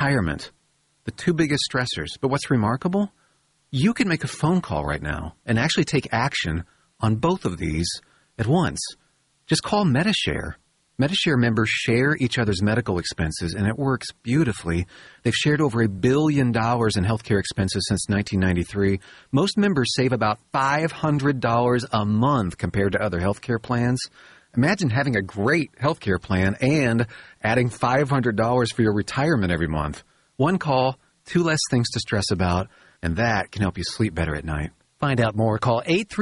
retirement. The two biggest stressors. But what's remarkable? You can make a phone call right now and actually take action on both of these at once. Just call Medi-Share. Medi-Share members share each other's medical expenses, and it works beautifully. They've shared over $1 billion in healthcare expenses since 1993. Most members save about $500 a month compared to other healthcare plans. Imagine having a great healthcare plan and adding $500 for your retirement every month. One call, two less things to stress about, and that can help you sleep better at night. Find out more. Call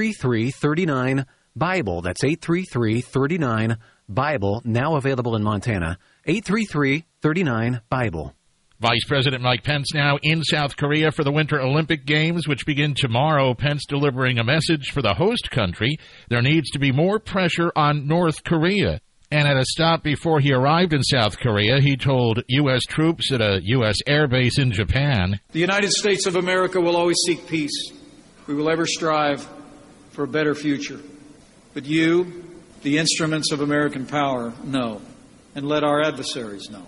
833-39-BIBLE. That's 833-39-BIBLE. Now available in Montana. 833-39-BIBLE. Vice President Mike Pence now in South Korea for the Winter Olympic Games, which begin tomorrow. Pence delivering a message for the host country. There needs to be more pressure on North Korea. And at a stop before he arrived in South Korea, he told U.S. troops at a U.S. air base in Japan, "The United States of America will always seek peace. We will ever strive for a better future. But you, the instruments of American power, know, and let our adversaries know.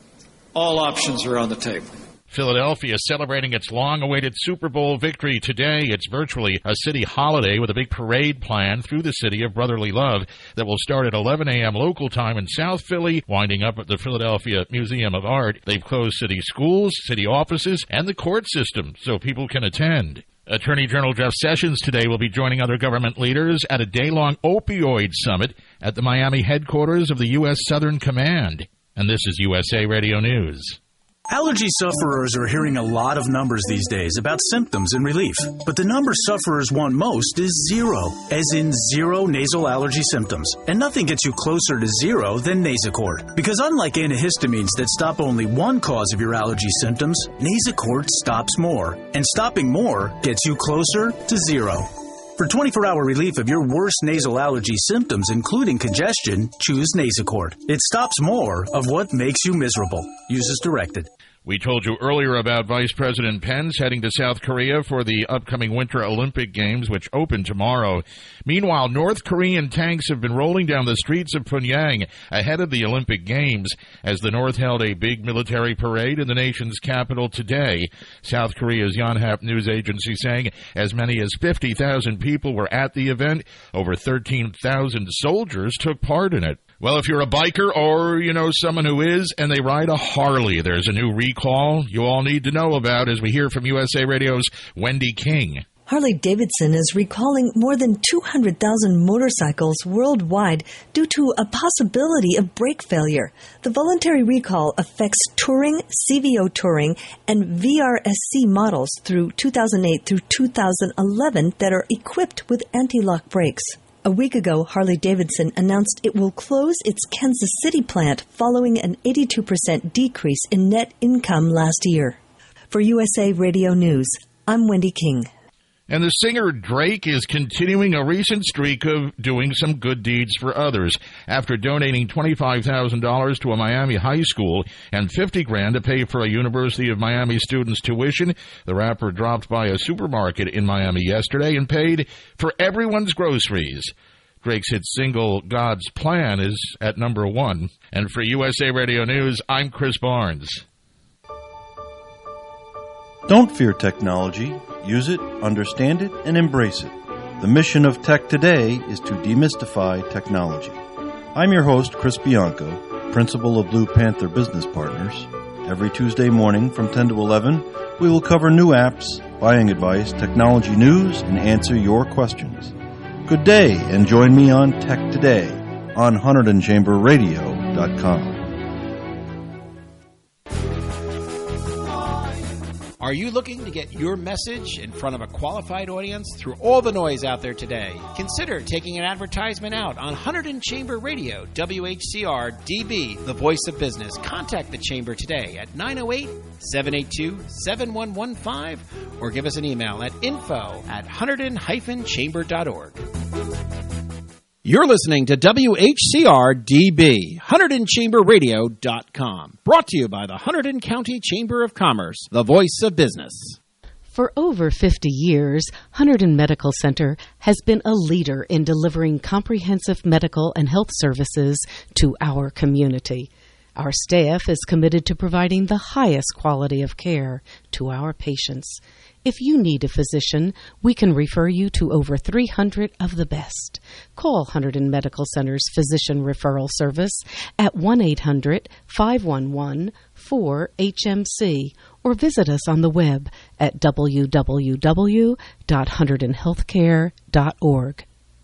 All options are on the table." Philadelphia celebrating its long-awaited Super Bowl victory today. It's virtually a city holiday with a big parade planned through the city of brotherly love that will start at 11 a.m. local time in South Philly, winding up at the Philadelphia Museum of Art. They've closed city schools, city offices, and the court system so people can attend. Attorney General Jeff Sessions today will be joining other government leaders at a day-long opioid summit at the Miami headquarters of the U.S. Southern Command. And this is USA Radio News. Allergy sufferers are hearing a lot of numbers these days about symptoms and relief. But the number sufferers want most is zero, as in zero nasal allergy symptoms. And nothing gets you closer to zero than Nasacort. Because unlike antihistamines that stop only one cause of your allergy symptoms, Nasacort stops more. And stopping more gets you closer to zero. For 24-hour relief of your worst nasal allergy symptoms, including congestion, choose Nasacort. It stops more of what makes you miserable. Use as directed. We told you earlier about Vice President Pence heading to South Korea for the upcoming Winter Olympic Games, which open tomorrow. Meanwhile, North Korean tanks have been rolling down the streets of Pyongyang ahead of the Olympic Games as the North held a big military parade in the nation's capital today. South Korea's Yonhap news agency saying as many as 50,000 people were at the event. Over 13,000 soldiers took part in it. Well, if you're a biker or, someone who is, and they ride a Harley, there's a new recall you all need to know about as we hear from USA Radio's Wendy King. Harley-Davidson is recalling more than 200,000 motorcycles worldwide due to a possibility of brake failure. The voluntary recall affects Touring, CVO Touring, and VRSC models through 2008 through 2011 that are equipped with anti-lock brakes. A week ago, Harley-Davidson announced it will close its Kansas City plant following an 82% decrease in net income last year. For USA Radio News, I'm Wendy King. And the singer Drake is continuing a recent streak of doing some good deeds for others. After donating $25,000 to a Miami high school and $50,000 to pay for a University of Miami student's tuition, the rapper dropped by a supermarket in Miami yesterday and paid for everyone's groceries. Drake's hit single, God's Plan, is at number 1. And for USA Radio News, I'm Chris Barnes. Don't fear technology. Use it, understand it, and embrace it. The mission of Tech Today is to demystify technology. I'm your host, Chris Bianco, principal of Blue Panther Business Partners. Every Tuesday morning from 10 to 11, we will cover new apps, buying advice, technology news, and answer your questions. Good day, and join me on Tech Today on HunterdonChamberRadio.com. Are you looking to get your message in front of a qualified audience through all the noise out there today? Consider taking an advertisement out on Hunterdon Chamber Radio, WHCR DB, the voice of business. Contact the Chamber today at 908-782-7115 or give us an email at info@hunterdon-chamber.org. You're listening to WHCR-DB, HunterdonChamberRadio.com. Brought to you by the Hunterdon County Chamber of Commerce, the voice of business. For over 50 years, Hunterdon Medical Center has been a leader in delivering comprehensive medical and health services to our community. Our staff is committed to providing the highest quality of care to our patients. If you need a physician, we can refer you to over 300 of the best. Call Hunterdon Medical Center's Physician Referral Service at 1-800-511-4HMC or visit us on the web at www.hunterdonhealthcare.org.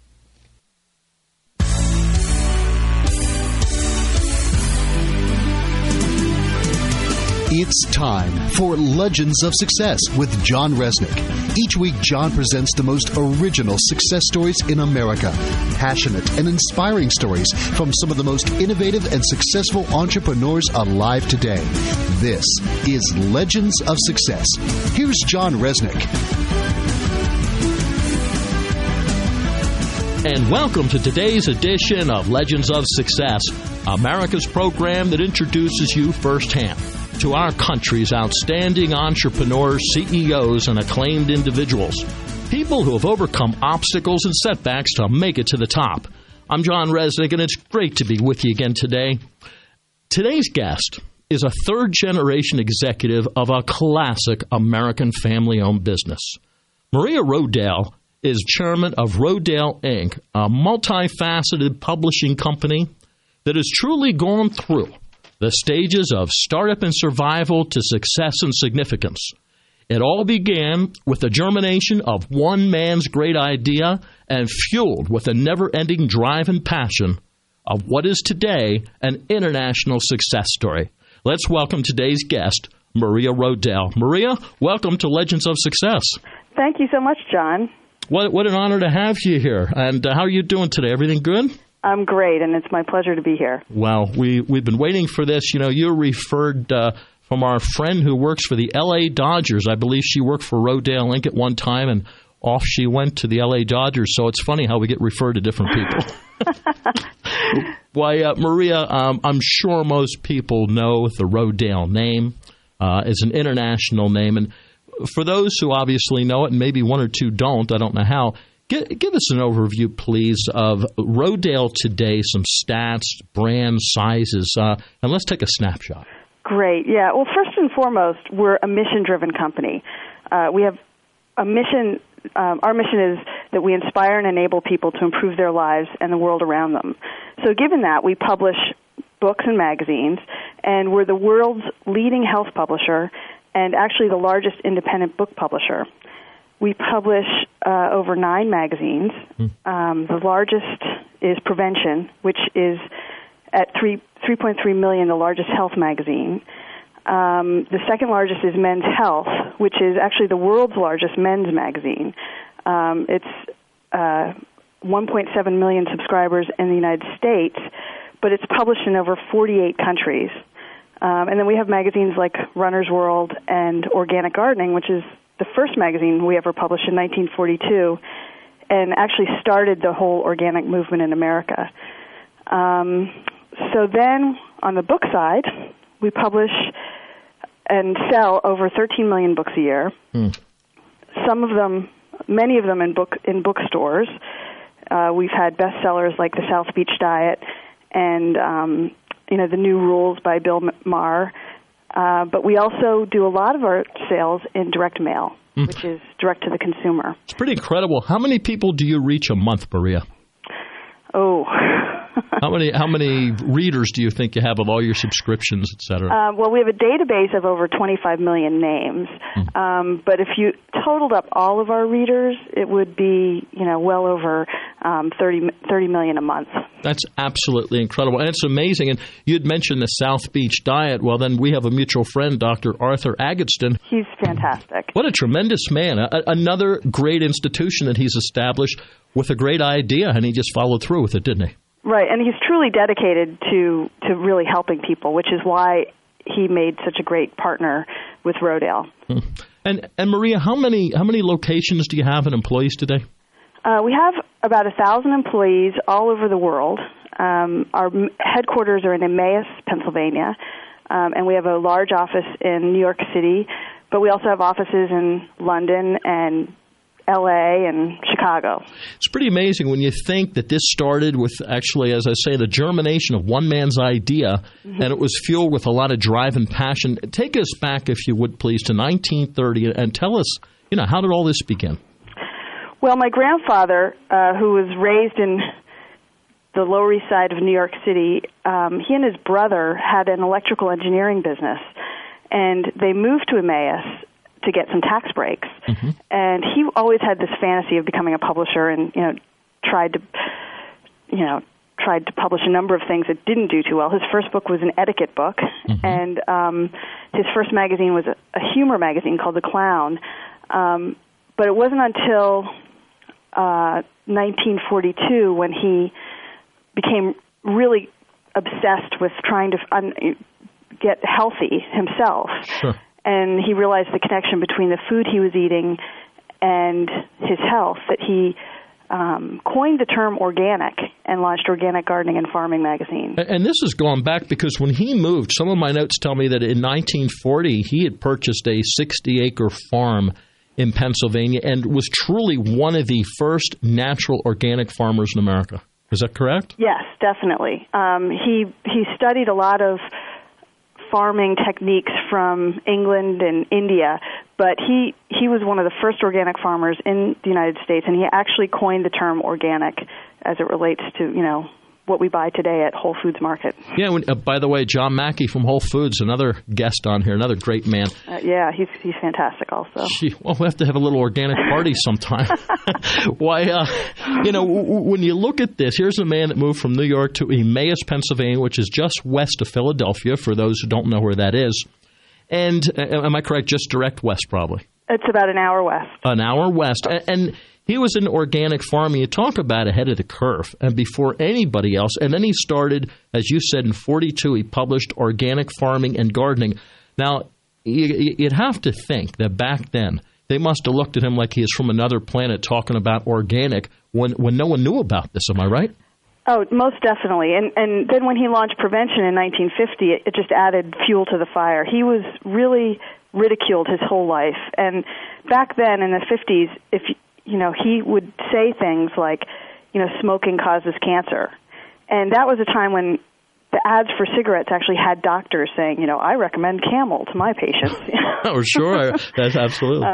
It's time for Legends of Success with John Resnick. Each week, John presents the most original success stories in America. Passionate and inspiring stories from some of the most innovative and successful entrepreneurs alive today. This is Legends of Success. Here's John Resnick. And welcome to today's edition of Legends of Success, America's program that introduces you firsthand to our country's outstanding entrepreneurs, CEOs, and acclaimed individuals. People who have overcome obstacles and setbacks to make it to the top. I'm John Resnick, and it's great to be with you again today. Today's guest is a third-generation executive of a classic American family-owned business. Maria Rodale is chairman of Rodale, Inc., a multifaceted publishing company that has truly gone through the stages of startup and survival to success and significance. It all began with the germination of one man's great idea and fueled with a never-ending drive and passion of what is today an international success story. Let's welcome today's guest, Maria Rodale. Maria, welcome to Legends of Success. Thank you so much, John. What an honor to have you here. And how are you doing today? Everything good? I'm great, and it's my pleasure to be here. Well, we've been waiting for this. You know, you're referred from our friend who works for the L.A. Dodgers. I believe she worked for Rodale Inc. at one time, and off she went to the L.A. Dodgers. So it's funny how we get referred to different people. Why, Maria, I'm sure most people know the Rodale name. It's an international name. And for those who obviously know it, and maybe one or two don't, I don't know how, give us an overview, please, of Rodale today, some stats, brands, sizes, and let's take a snapshot. Great. Yeah. Well, first and foremost, we're a mission-driven company. We have a mission. Our mission is that we inspire and enable people to improve their lives and the world around them. So given that, we publish books and magazines, and we're the world's leading health publisher and actually the largest independent book publisher. We publish over 9 magazines. The largest is Prevention, which is at 3.3 million, the largest health magazine. The second largest is Men's Health, which is actually the world's largest men's magazine. It's 1.7 million subscribers in the United States, but it's published in over 48 countries. And then we have magazines like Runner's World and Organic Gardening, which is the first magazine we ever published in 1942 and actually started the whole organic movement in America. So then on the book side, we publish and sell over 13 million books a year. Some of them, many of them in bookstores. We've had bestsellers like The South Beach Diet and The New Rules by Bill Maher. But we also do a lot of our sales in direct mail, which is direct to the consumer. It's pretty incredible. How many people do you reach a month, Maria? Oh. How many readers do you think you have of all your subscriptions, et cetera? Well, we have a database of over 25 million names. But if you totaled up all of our readers, it would be, well over 30 million a month. That's absolutely incredible. And it's amazing. And you had mentioned the South Beach Diet. Well, then we have a mutual friend, Dr. Arthur Agatston. He's fantastic. What a tremendous man. Another great institution that he's established with a great idea, and he just followed through with it, didn't he? Right, and he's truly dedicated to really helping people, which is why he made such a great partner with Rodale. And Maria, how many locations do you have and employees today? We have about 1,000 employees all over the world. Our headquarters are in Emmaus, Pennsylvania, and we have a large office in New York City, but we also have offices in London and L.A. and Chicago. It's pretty amazing when you think that this started with, actually, as I say, the germination of one man's idea, and it was fueled with a lot of drive and passion. Take us back, if you would, please, to 1930, and tell us, how did all this begin? Well, my grandfather, who was raised in the Lower East Side of New York City, he and his brother had an electrical engineering business, and they moved to Emmaus to get some tax breaks. And he always had this fantasy of becoming a publisher, and tried to publish a number of things that didn't do too well. His first book was an etiquette book, and his first magazine was a humor magazine called The Clown. But it wasn't until 1942 when he became really obsessed with trying to get healthy himself. Sure. And he realized the connection between the food he was eating and his health, that he coined the term organic and launched Organic Gardening and Farming magazine. And this has gone back because when he moved, some of my notes tell me that in 1940 he had purchased a 60-acre farm in Pennsylvania and was truly one of the first natural organic farmers in America. Is that correct? Yes, definitely. He studied a lot of farming techniques from England and India, but he was one of the first organic farmers in the United States, and he actually coined the term organic as it relates to, what we buy today at Whole Foods Market. Yeah, by the way, John Mackey from Whole Foods, another guest on here, another great man. Yeah, he's fantastic also. Well, we'll have to have a little organic party sometime. Why, when you look at this, here's a man that moved from New York to Emmaus, Pennsylvania, which is just west of Philadelphia, for those who don't know where that is. And, am I correct, just direct west probably? It's about an hour west. An hour west. And he was in organic farming. You talk about ahead of the curve and before anybody else. And then he started, as you said, in 42, he published Organic Farming and Gardening. Now, you'd have to think that back then they must have looked at him like he is from another planet talking about organic when no one knew about this. Am I right? Oh, most definitely. And then when he launched Prevention in 1950, it just added fuel to the fire. He was really ridiculed his whole life. And back then in the 50s, he would say things like, smoking causes cancer. And that was a time when the ads for cigarettes actually had doctors saying, I recommend Camel to my patients. Oh, sure. That's absolutely.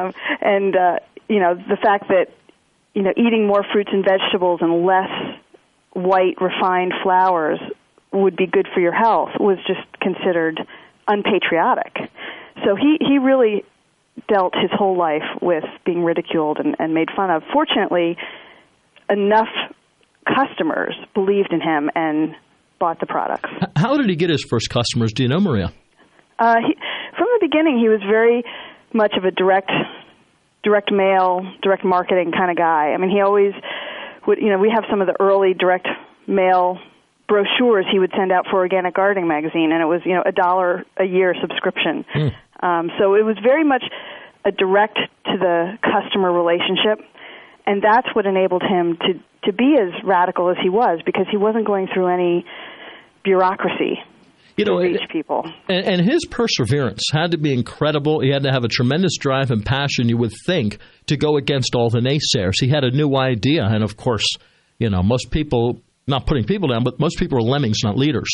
The fact that, eating more fruits and vegetables and less white refined flours would be good for your health was just considered unpatriotic. So he really dealt his whole life with being ridiculed and made fun of. Fortunately, enough customers believed in him and bought the products. How did he get his first customers? Do you know, Maria? From the beginning, he was very much of a direct mail, direct marketing kind of guy. I mean, he always would, we have some of the early direct mail brochures he would send out for Organic Gardening magazine, and it was, $1 a year subscription. So it was very much a direct to the customer relationship, and that's what enabled him to be as radical as he was, because he wasn't going through any bureaucracy to reach people. And his perseverance had to be incredible. He had to have a tremendous drive and passion, you would think, to go against all the naysayers. He had a new idea, and of course, most people, not putting people down, but most people are lemmings, not leaders.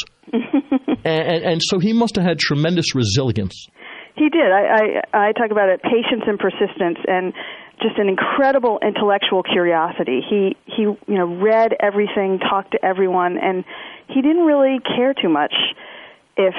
and so he must have had tremendous resilience. He did. I talk about it, patience and persistence, and just an incredible intellectual curiosity. He read everything, talked to everyone, and he didn't really care too much if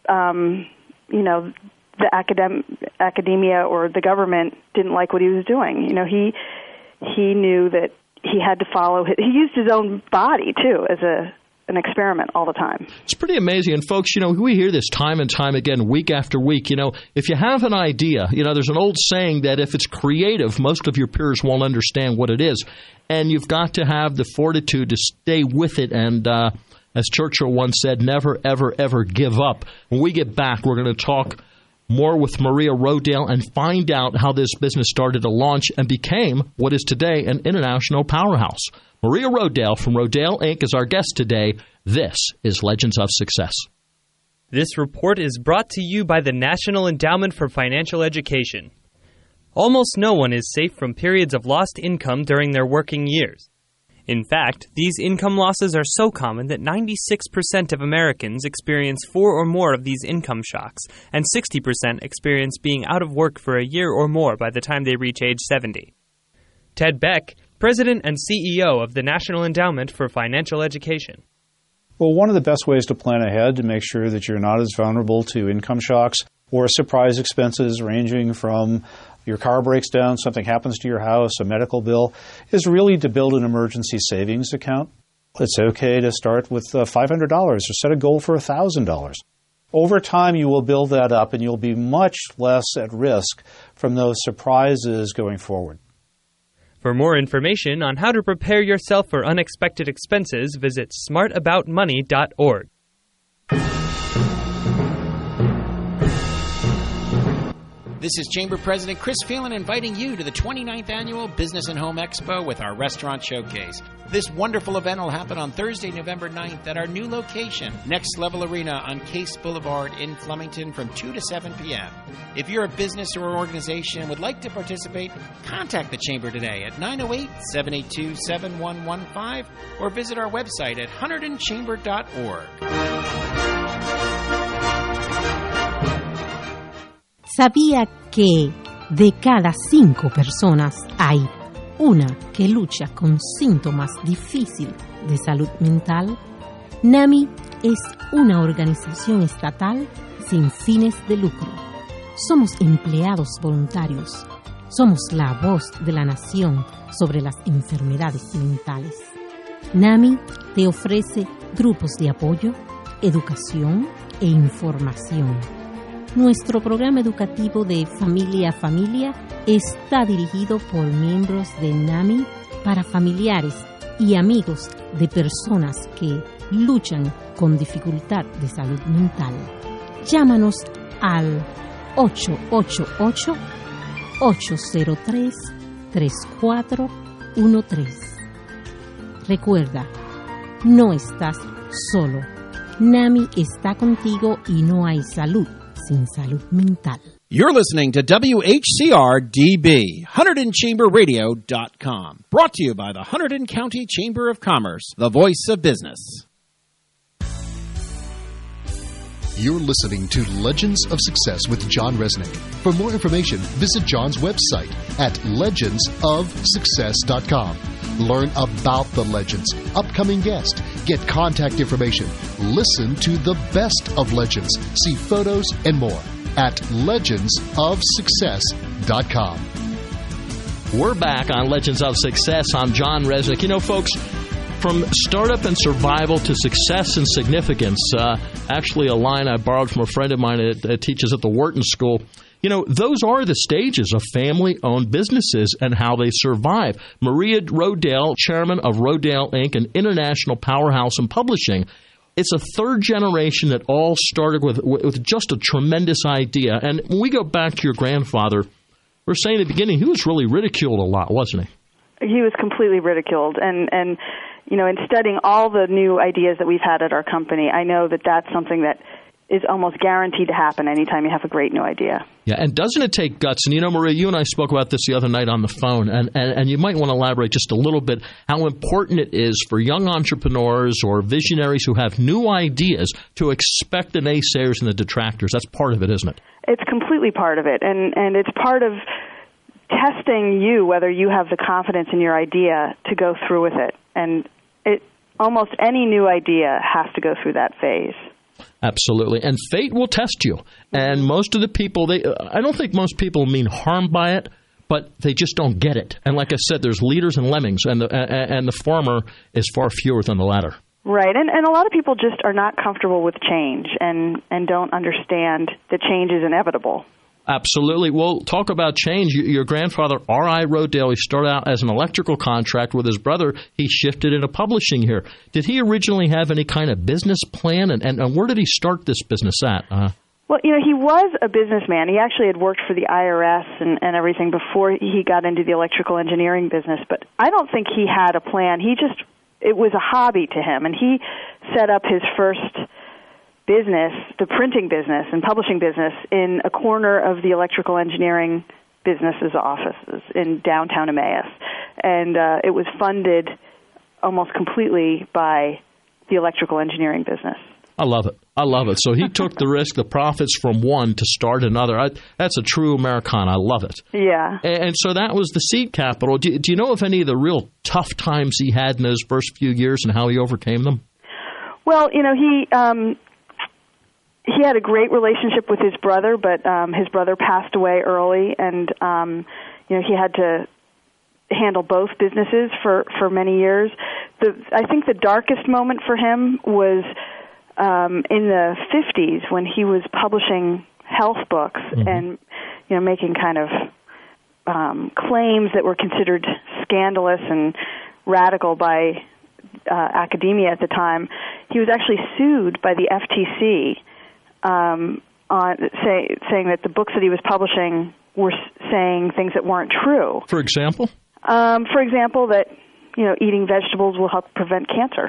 the academia or the government didn't like what he was doing. He knew that he had to follow. He used his own body too as an experiment all the time. It's pretty amazing. And folks, we hear this time and time again, week after week. If you have an idea, there's an old saying that if it's creative, most of your peers won't understand what it is. And you've got to have the fortitude to stay with it. And as Churchill once said, never, ever, ever give up. When we get back, we're going to talk more with Maria Rodale and find out how this business started to launch and became what is today an international powerhouse. Maria Rodale from Rodale Inc. is our guest today. This is Legends of Success. This report is brought to you by the National Endowment for Financial Education. Almost no one is safe from periods of lost income during their working years. In fact, these income losses are so common that 96% of Americans experience 4 or more of these income shocks, and 60% experience being out of work for a year or more by the time they reach age 70. Ted Beck, President and CEO of the National Endowment for Financial Education. Well, one of the best ways to plan ahead to make sure that you're not as vulnerable to income shocks or surprise expenses ranging from your car breaks down, something happens to your house, a medical bill, is really to build an emergency savings account. It's okay to start with $500 or set a goal for $1,000. Over time, you will build that up and you'll be much less at risk from those surprises going forward. For more information on how to prepare yourself for unexpected expenses, visit smartaboutmoney.org. This is Chamber President Chris Phelan inviting you to the 29th Annual Business and Home Expo with our Restaurant Showcase. This wonderful event will happen on Thursday, November 9th at our new location, Next Level Arena on Case Boulevard in Flemington from 2 to 7 p.m. If you're a business or organization and would like to participate, contact the Chamber today at 908-782-7115 or visit our website at hunterdonchamber.org. ¿Sabía que de cada 5 personas hay una que lucha con síntomas difíciles de salud mental? NAMI es una organización estatal sin fines de lucro. Somos empleados voluntarios. Somos la voz de la nación sobre las enfermedades mentales. NAMI te ofrece grupos de apoyo, educación e información. Nuestro programa educativo de Familia a Familia está dirigido por miembros de NAMI para familiares y amigos de personas que luchan con dificultad de salud mental. Llámanos al 888-803-3413. Recuerda, no estás solo. NAMI está contigo y no hay salud sin salud mental. You're listening to WHCR-DB, HunterdonChamberRadio.com. Brought to you by the Hunterdon County Chamber of Commerce, the voice of business. You're listening to Legends of Success with John Resnick. For more information, visit John's website at legendsofsuccess.com. Learn about the legends, upcoming guests, get contact information, listen to the best of legends, see photos and more at legendsofsuccess.com. We're back on Legends of Success. I'm John Resnick. You know, folks, from startup and survival to success and significance, actually a line I borrowed from a friend of mine that teaches at the Wharton School. You know, those are the stages of family-owned businesses and how they survive. Maria Rodale, chairman of Rodale, Inc., an international powerhouse in publishing. It's a third generation that all started with just a tremendous idea. And when we go back to your grandfather, we're saying at the beginning he was really ridiculed a lot, wasn't he? He was completely ridiculed. And you know, in studying all the new ideas that we've had at our company, I know that that's something that is almost guaranteed to happen anytime you have a great new idea. Yeah, and doesn't it take guts? And, you know, Maria, you and I spoke about this the other night on the phone, and you might want to elaborate just a little bit how important it is for young entrepreneurs or visionaries who have new ideas to expect the naysayers and the detractors. That's part of it, isn't it? It's completely part of it, and it's part of testing you, whether you have the confidence in your idea to go through with it. And almost any new idea has to go through that phase. Absolutely. And fate will test you. And most of the people, I don't think most people mean harm by it, but they just don't get it. And like I said, there's leaders and lemmings, and the former is far fewer than the latter. Right. And a lot of people just are not comfortable with change and don't understand that change is inevitable. Absolutely. Well, talk about change. Your grandfather, R.I. Rodale, he started out as an electrical contractor with his brother. He shifted into publishing here. Did he originally have any kind of business plan? And where did he start this business at? Well, you know, he was a businessman. He actually had worked for the IRS and everything before he got into the electrical engineering business. But I don't think he had a plan. It was a hobby to him. And he set up his first business, the printing business and publishing business, in a corner of the electrical engineering businesses' offices in downtown Emmaus. And it was funded almost completely by the electrical engineering business. I love it. I love it. So he took the risk, the profits from one to start another. That's a true Americana. I love it. Yeah. And so that was the seed capital. Do you know of any of the real tough times he had in those first few years and how he overcame them? Well, he had a great relationship with his brother, but his brother passed away early, and he had to handle both businesses for many years. I think the darkest moment for him was in the 50s when he was publishing health books and making kind of claims that were considered scandalous and radical by academia at the time. He was actually sued by the FTC saying that the books that he was publishing were saying things that weren't true. For example? For example, that eating vegetables will help prevent cancer.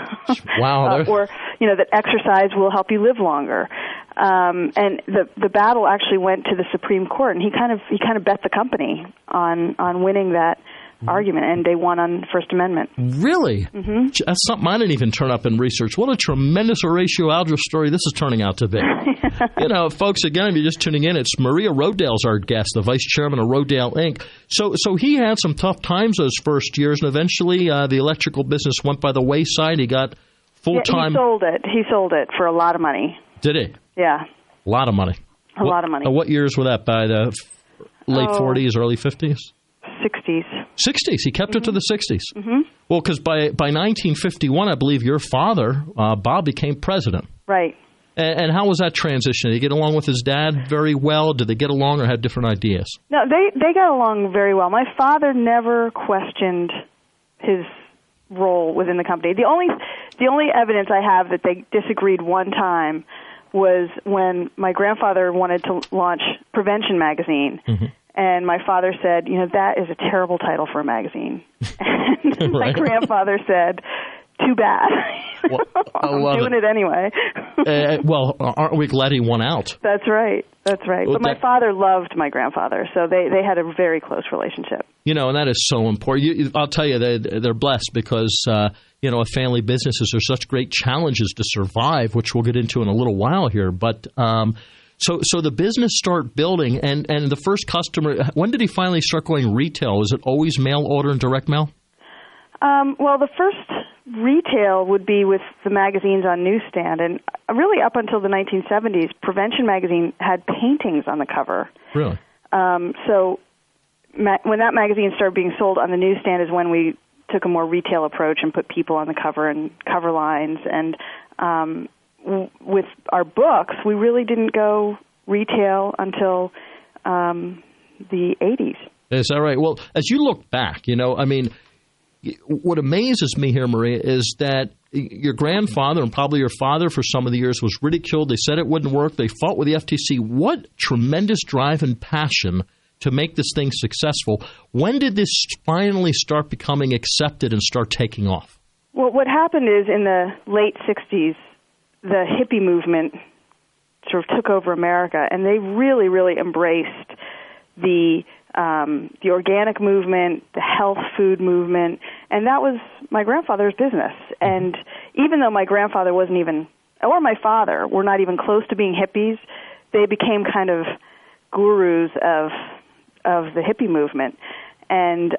Wow. Or that exercise will help you live longer. And the battle actually went to the Supreme Court, and he kind of bet the company on winning that argument, and they won on First Amendment. Really? Mm-hmm. That's something I didn't even turn up in research. What a tremendous Horatio Alger story this is turning out to be. Folks, again, if you're just tuning in, it's Maria Rodale's our guest, the vice chairman of Rodale Inc. So he had some tough times those first years, and eventually the electrical business went by the wayside. He got full-time. Yeah, he sold it for a lot of money. Did he? Yeah. A lot of money. A lot of money. What years were that? By the late 40s, early 50s? 60s. 60s. He kept it to the 60s. Mm-hmm. Well, because by 1951, I believe your father, Bob, became president. Right. And how was that transition? Did he get along with his dad very well? Did they get along or had different ideas? No, they got along very well. My father never questioned his role within the company. The only evidence I have that they disagreed one time was when my grandfather wanted to launch Prevention Magazine. Mm-hmm. And my father said, that is a terrible title for a magazine. And my grandfather said, too bad. Well, I'm doing it anyway. Well, aren't we glad he won out? That's right. Well, but my father loved my grandfather, so they had a very close relationship. And that is so important. I'll tell you, they're blessed because, a family businesses are such great challenges to survive, which we'll get into in a little while here. But So the business started building, and the first customer, when did he finally start going retail? Was it always mail order and direct mail? Well, the first retail would be with the magazines on newsstand, and really up until the 1970s, Prevention Magazine had paintings on the cover. Really? So when that magazine started being sold on the newsstand is when we took a more retail approach and put people on the cover and cover lines, and with our books, we really didn't go retail until the 80s. Is that right? Well, as you look back, what amazes me here, Maria, is that your grandfather and probably your father for some of the years was ridiculed. They said it wouldn't work. They fought with the FTC. What tremendous drive and passion to make this thing successful. When did this finally start becoming accepted and start taking off? Well, what happened is in the late 60s, the hippie movement sort of took over America, and they really, really embraced the organic movement, the health food movement, and that was my grandfather's business. And even though my grandfather wasn't even, or my father, were not even close to being hippies, they became kind of gurus of the hippie movement, and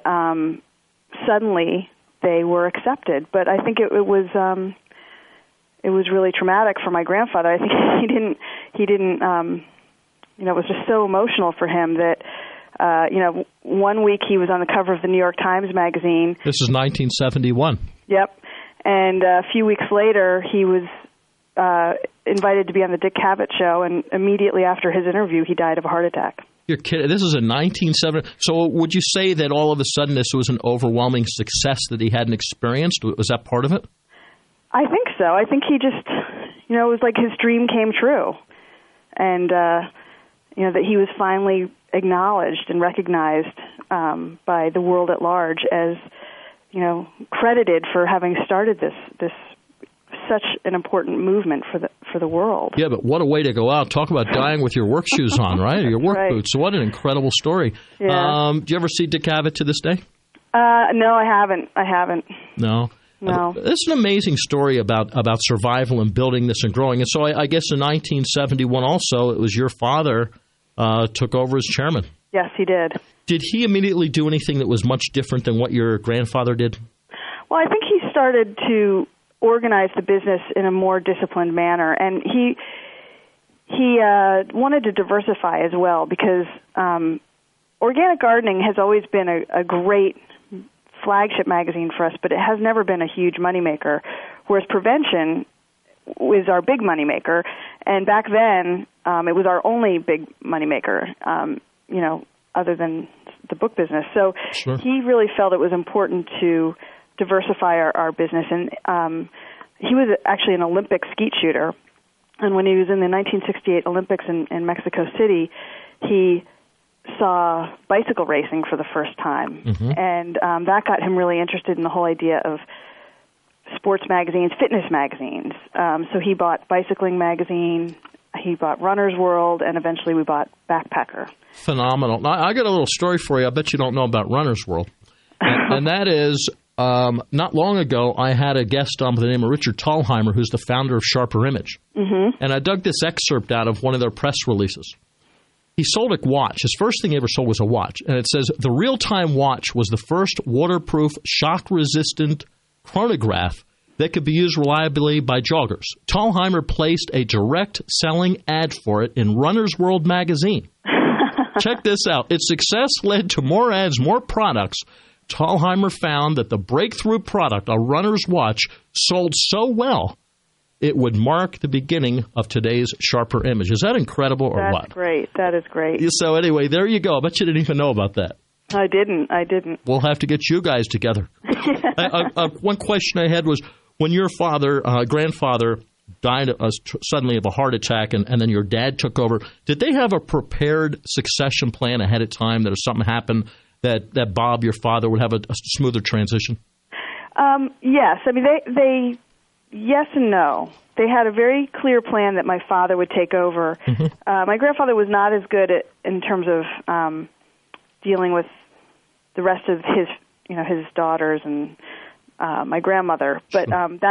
suddenly they were accepted. But I think it was really traumatic for my grandfather. I think he didn't. It was just so emotional for him that. 1 week he was on the cover of the New York Times magazine. This is 1971. Yep. And a few weeks later, he was invited to be on the Dick Cavett show, and immediately after his interview, he died of a heart attack. You're kidding. This is in 1970. So would you say that all of a sudden this was an overwhelming success that he hadn't experienced? Was that part of it? I think so. I think he just, it was like his dream came true. And, that he was finally acknowledged and recognized by the world at large as, credited for having started this such an important movement for the world. Yeah, but what a way to go out. Talk about dying with your work shoes on, right? Or your work right. boots. So what an incredible story. Yeah. Do you ever see Dick Cavett to this day? No, I haven't. No. No. It's an amazing story about survival and building this and growing. And so I guess in 1971 also, it was your father took over as chairman. Yes, he did. Did he immediately do anything that was much different than what your grandfather did? Well, I think he started to organize the business in a more disciplined manner, and he wanted to diversify as well, because organic gardening has always been a great flagship magazine for us, but it has never been a huge moneymaker, whereas prevention is our big moneymaker, and back then it was our only big moneymaker, other than the book business. So sure. He really felt it was important to diversify our business, and he was actually an Olympic skeet shooter, and when he was in the 1968 Olympics in Mexico City, he saw bicycle racing for the first time, and that got him really interested in the whole idea of sports magazines, fitness magazines. So he bought Bicycling Magazine, he bought Runner's World, and eventually we bought Backpacker. Phenomenal. Now, I got a little story for you. I bet you don't know about Runner's World. And that is, not long ago, I had a guest on by the name of Richard Thalheimer, who's the founder of Sharper Image. And I dug this excerpt out of one of their press releases. He sold a watch. His first thing he ever sold was a watch. And it says, the real-time watch was the first waterproof, shock-resistant chronograph that could be used reliably by joggers. Thalheimer placed a direct selling ad for it in Runner's World magazine. Check this out. Its success led to more ads, more products. Thalheimer found that the breakthrough product, a Runner's watch, sold so well, it would mark the beginning of today's Sharper Image. Is that incredible or what? That's great. That is great. So anyway, there you go. I bet you didn't even know about that. I didn't. We'll have to get you guys together. One question I had was, when your grandfather died suddenly of a heart attack and then your dad took over, did they have a prepared succession plan ahead of time that if something happened that Bob, your father, would have a smoother transition? Yes. I mean, they yes and no. They had a very clear plan that my father would take over. My grandfather was not as good in terms of dealing with the rest of his daughters and my grandmother, but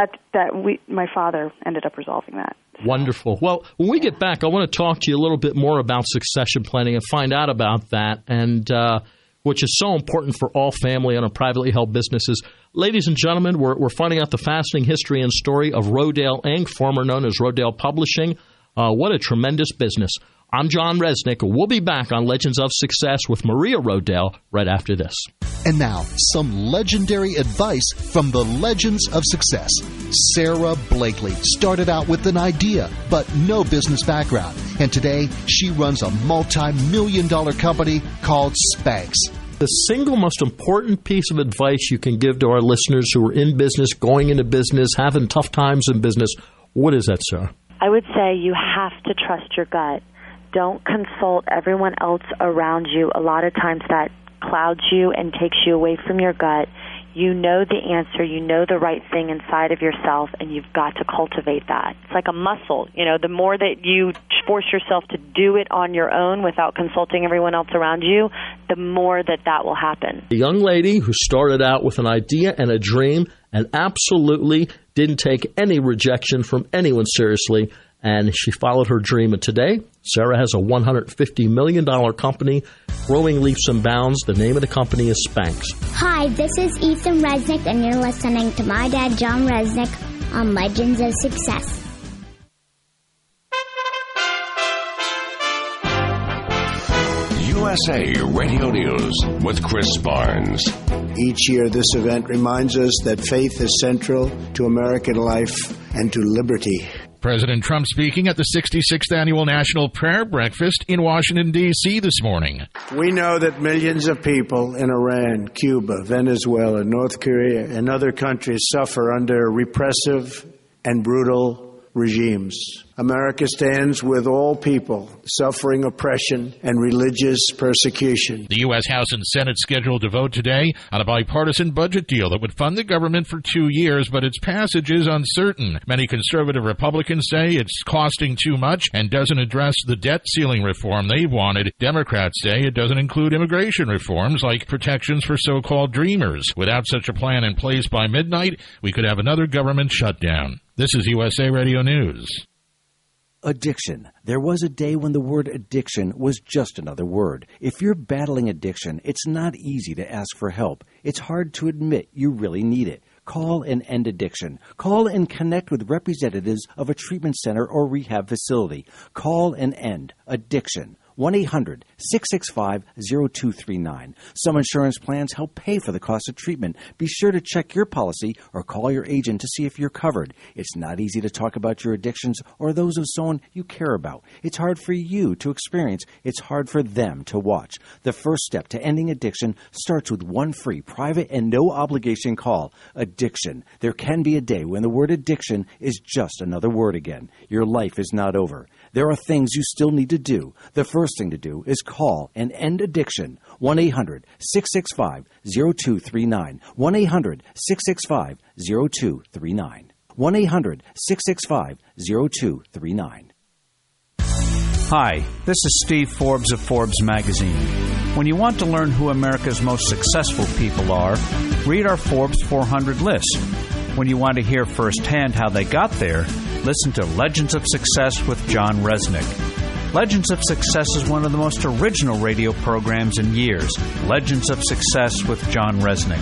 my father ended up resolving that. Wonderful. Well, when we get back, I want to talk to you a little bit more about succession planning and find out about that, and which is so important for all family-owned and privately held businesses. Ladies and gentlemen, we're finding out the fascinating history and story of Rodale Inc., former known as Rodale Publishing. What a tremendous business. I'm John Resnick. We'll be back on Legends of Success with Maria Rodale right after this. And now, some legendary advice from the Legends of Success. Sarah Blakely started out with an idea, but no business background. And today, she runs a multi-million-dollar company called Spanx. The single most important piece of advice you can give to our listeners who are in business, going into business, having tough times in business, what is that, Sarah? I would say you have to trust your gut. Don't consult everyone else around you. A lot of times that clouds you and takes you away from your gut. You know the answer. You know the right thing inside of yourself, and you've got to cultivate that. It's like a muscle. The more that you force yourself to do it on your own without consulting everyone else around you, the more that will happen. The young lady who started out with an idea and a dream and absolutely didn't take any rejection from anyone seriously, and she followed her dream. And today, Sarah has a $150 million company growing leaps and bounds. The name of the company is Spanx. Hi, this is Ethan Resnick, and you're listening to my dad, John Resnick, on Legends of Success. USA Radio News with Chris Barnes. Each year, this event reminds us that faith is central to American life and to liberty. President Trump speaking at the 66th Annual National Prayer Breakfast in Washington, D.C. this morning. We know that millions of people in Iran, Cuba, Venezuela, North Korea, and other countries suffer under repressive and brutal regimes. America stands with all people suffering oppression and religious persecution. The U.S. House and Senate scheduled to vote today on a bipartisan budget deal that would fund the government for 2 years, but its passage is uncertain. Many conservative Republicans say it's costing too much and doesn't address the debt ceiling reform they've wanted. Democrats say it doesn't include immigration reforms like protections for so-called dreamers. Without such a plan in place by midnight, we could have another government shutdown. This is USA Radio News. Addiction. There was a day when the word addiction was just another word. If you're battling addiction, it's not easy to ask for help. It's hard to admit you really need it. Call and end addiction. Call and connect with representatives of a treatment center or rehab facility. Call and end addiction. 1-800-665-0239. Some insurance plans help pay for the cost of treatment. Be sure to check your policy or call your agent to see if you're covered. It's not easy to talk about your addictions or those of someone you care about. It's hard for you to experience. It's hard for them to watch. The first step to ending addiction starts with one free, private, and no-obligation call. Addiction. There can be a day when the word addiction is just another word again. Your life is not over. There are things you still need to do. The first thing to do is call and end addiction. 1-800-665-0239. 1-800-665-0239. 1-800-665-0239. Hi, this is Steve Forbes of Forbes magazine. When you want to learn who America's most successful people are, read our Forbes 400 list. When you want to hear firsthand how they got there, listen to Legends of Success with John Resnick. Legends of Success is one of the most original radio programs in years. Legends of Success with John Resnick.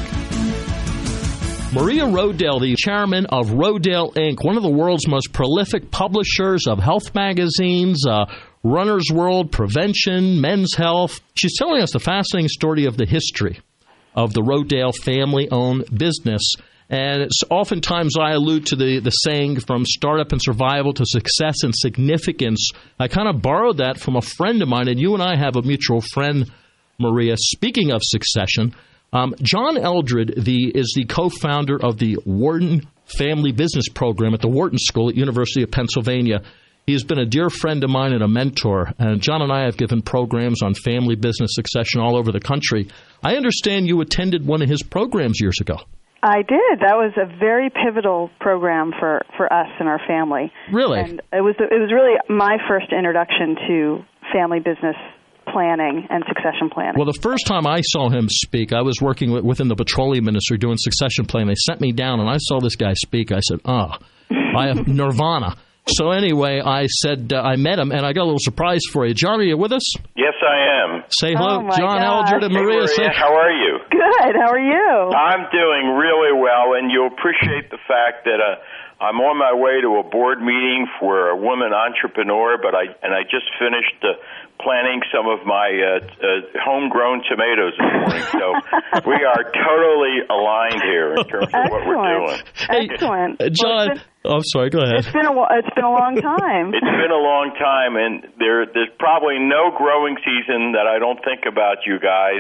Maria Rodale, the chairman of Rodale Inc., one of the world's most prolific publishers of health magazines, Runner's World, Prevention, Men's Health. She's telling us the fascinating story of the history of the Rodale family-owned business. And it's oftentimes I allude to the saying from startup and survival to success and significance. I kind of borrowed that from a friend of mine, and you and I have a mutual friend, Maria. Speaking of succession, John Eldred is the co-founder of the Wharton Family Business Program at the Wharton School at University of Pennsylvania. He has been a dear friend of mine and a mentor, and John and I have given programs on family business succession all over the country. I understand you attended one of his programs years ago. I did. That was a very pivotal program for us and our family. Really? And it was really my first introduction to family business planning and succession planning. Well, the first time I saw him speak, I was working within the petroleum industry doing succession planning. They sent me down, and I saw this guy speak. I said, I have nirvana. So anyway, I said I met him, and I got a little surprise for you. John, are you with us? Yes, I am. Say hello, John Eldred and Maria. Hey, Maria, how are you? Good. How are you? I'm doing really well, and you'll appreciate the fact that I'm on my way to a board meeting for a woman entrepreneur, but I just finished planting some of my homegrown tomatoes this morning. So we are totally aligned here in terms of what we're doing. Excellent. John, I'm sorry, go ahead. It's been a long time. It's been a long time, and there's probably no growing season that I don't think about you guys.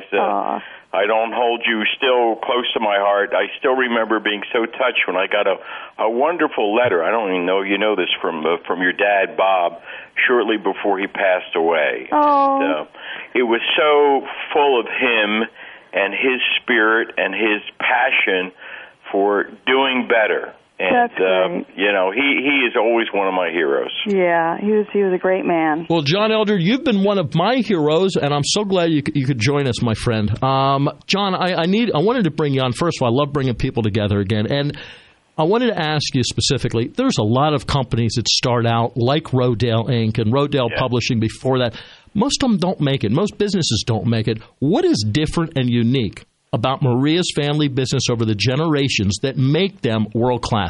I don't hold you still close to my heart. I still remember being so touched when I got a wonderful letter. I don't even know you know this from your dad, Bob, shortly before he passed away. Oh. And, it was so full of him and his spirit and his passion for doing better. And, that's great. He is always one of my heroes. Yeah, he was a great man. Well, John Eldred, you've been one of my heroes, and I'm so glad you could join us, my friend. John, I wanted to bring you on. First of all, I love bringing people together again, and I wanted to ask you specifically, there's a lot of companies that start out like Rodale Inc. and Rodale Publishing before that. Most of them don't make it. Most businesses don't make it. What is different and unique about Maria's family business over the generations that make them world-class?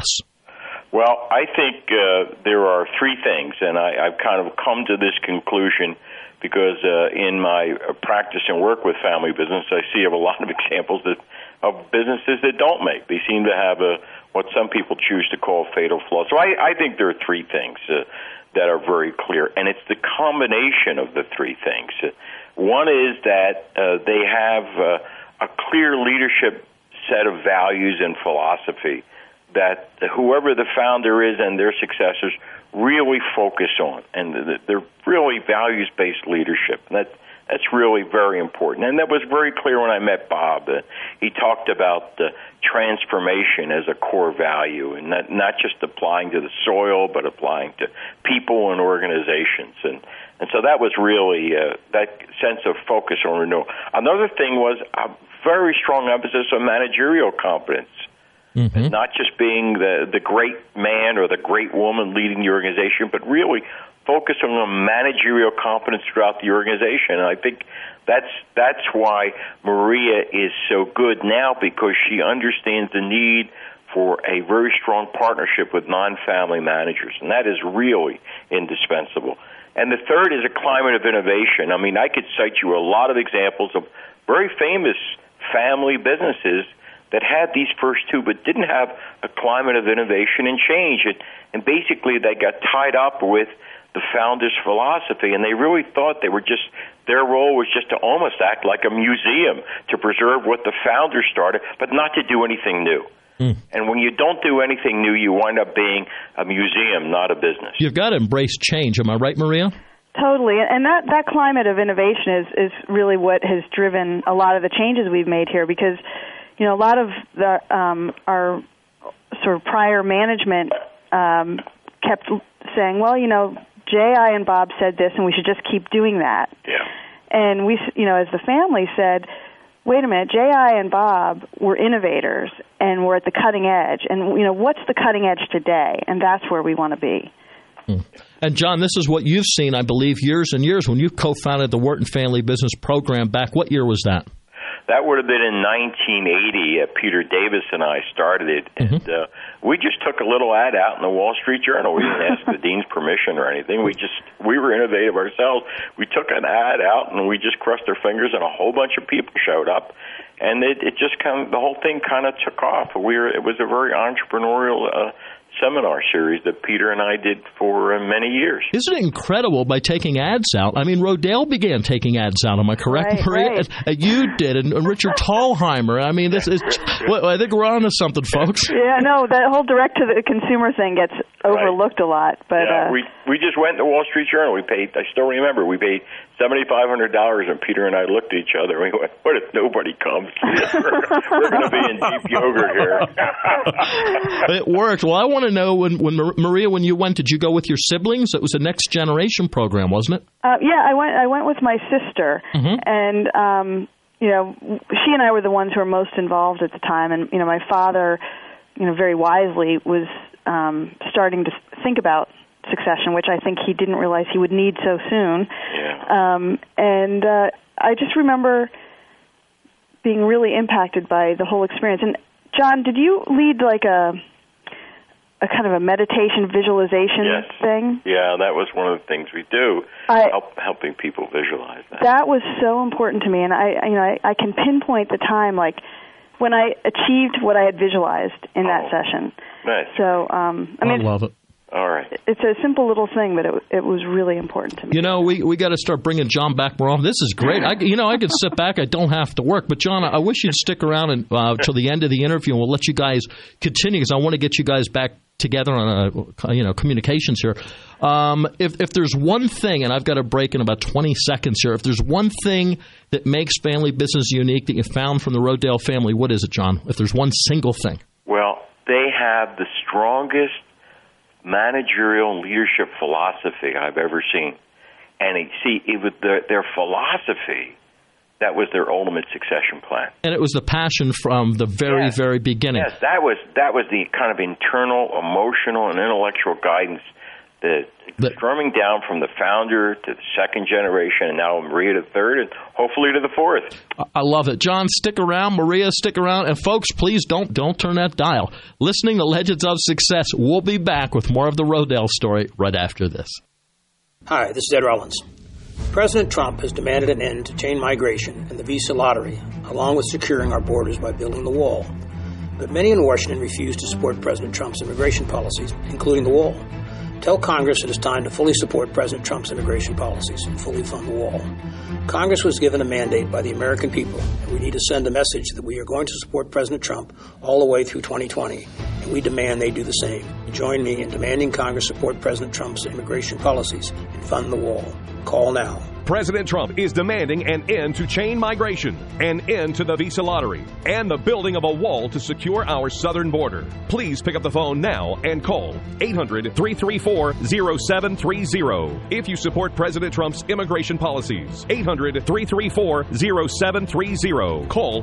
Well, I think there are three things, and I've kind of come to this conclusion because in my practice and work with family business, I see a lot of examples of businesses that don't make. They seem to have what some people choose to call fatal flaw. So I think there are three things that are very clear, and it's the combination of the three things. One is that they have a clear leadership set of values and philosophy that whoever the founder is and their successors really focus on, and they're really values-based leadership. And that's really very important. And that was very clear when I met Bob. He talked about transformation as a core value, and not just applying to the soil, but applying to people and organizations. And so that was really that sense of focus on renewal. Another thing was a very strong emphasis on managerial competence. Mm-hmm. Not just being the great man or the great woman leading the organization, but really focusing on managerial competence throughout the organization. And I think that's why Maria is so good now, because she understands the need for a very strong partnership with non-family managers, and that is really indispensable. And the third is a climate of innovation. I mean, I could cite you a lot of examples of very famous family businesses that had these first two but didn't have a climate of innovation and change. And basically they got tied up with the founders' philosophy, and they really thought their role was just to almost act like a museum, to preserve what the founders started, but not to do anything new. And when you don't do anything new, you wind up being a museum, not a business. You've got to embrace change. Am I right, Maria? Totally. And that climate of innovation is really what has driven a lot of the changes we've made here, because a lot of our sort of prior management kept saying, well, J.I. and Bob said this, and we should just keep doing that. Yeah. And we, as the family said, wait a minute, J.I. and Bob were innovators, and we're at the cutting edge. And, what's the cutting edge today? And that's where we want to be. And, John, this is what you've seen, I believe, years and years when you co-founded the Wharton Family Business Program back. What year was that? That would have been in 1980. Peter Davis and I started it, and we just took a little ad out in the Wall Street Journal. We didn't ask the dean's permission or anything. We were innovative ourselves. We took an ad out, and we just crossed our fingers, and a whole bunch of people showed up, and it just the whole thing kind of took off. It was a very entrepreneurial seminar series that Peter and I did for many years. Isn't it incredible by taking ads out? I mean, Rodale began taking ads out. Am I correct, Maria? Right. You did, and Richard Tallheimer. I mean, this is. I think we're on to something, folks. Yeah, no, that whole direct-to-the-consumer thing gets overlooked a lot. But we just went to the Wall Street Journal. We paid. I still remember. We paid $7,500, and Peter and I looked at each other. And we went, "What if nobody comes? We're going to be in deep yogurt here." It worked. Well, I want to know when Maria, when you went, did you go with your siblings? It was a next generation program, wasn't it? Yeah, I went with my sister, and she and I were the ones who were most involved at the time. And my father, very wisely was starting to think about succession, which I think he didn't realize he would need so soon. Yeah. And I just remember being really impacted by the whole experience. And John, did you lead like a kind of a meditation visualization thing? Yeah, that was one of the things we do, helping people visualize that. That was so important to me, and I can pinpoint the time, like when I achieved what I had visualized in that session. Nice. So, I love it. All right. It's a simple little thing, but it was really important to me. We got to start bringing John back more often. This is great. I could sit back. I don't have to work. But, John, I wish you'd stick around till the end of the interview, and we'll let you guys continue, because I want to get you guys back together on communications here. If there's one thing, and I've got a break in about 20 seconds here, if there's one thing that makes family business unique that you found from the Rodale family, what is it, John? If there's one single thing. Well, they have the strongest managerial leadership philosophy I've ever seen. And it was their philosophy that was their ultimate succession plan. And it was the passion from the very, very beginning. Yes, that was the kind of internal, emotional, and intellectual guidance that strumming down from the founder to the second generation, and now Maria to the third, and hopefully to the fourth. I love it. John, stick around. Maria, stick around. And folks, please don't turn that dial. Listening to Legends of Success. We'll be back with more of the Rodale story right after this. Hi, this is Ed Rollins. President Trump has demanded an end to chain migration and the visa lottery, along with securing our borders by building the wall. But many in Washington refuse to support President Trump's immigration policies, including the wall. Tell Congress it is time to fully support President Trump's immigration policies and fully fund the wall. Congress was given a mandate by the American people, and we need to send a message that we are going to support President Trump all the way through 2020, and we demand they do the same. Join me in demanding Congress support President Trump's immigration policies and fund the wall. Call now. President Trump is demanding an end to chain migration, an end to the visa lottery, and the building of a wall to secure our southern border. Please pick up the phone now and call 800-334-0730 if you support President Trump's immigration policies. 800-334-0730. Call